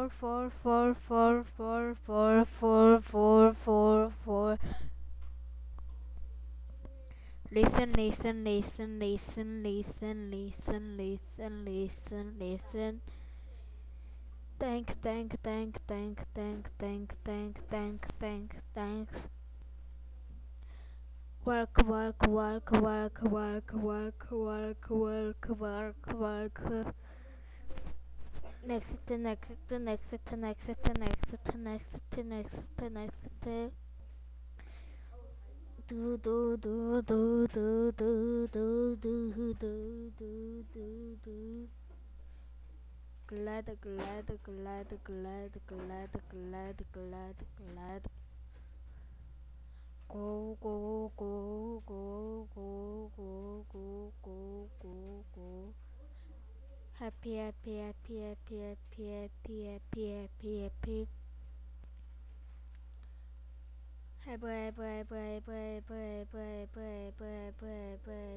four, four, four, four, four, four, four, four, four. Listen, listen, listen, listen, listen, listen, listen, listen, listen. Thank, thank, thank, thank, thank, thank, thank, thank, thank, thanks. Work, work, work, work, work, work, work, work, work, work. Next, to next, to next, to next, to next, to next, to next, to next, to do do do do do do do do do do do do. Glad, glad, glad, glad, glad, glad, glad, glad. Go, go, go, go, go, go, go, go, go, go. Happy, happy, happy, happy, happy, happy, happy, happy, happy. Hey, boy, boy, boy, boy, boy, boy, boy, boy, boy, boy.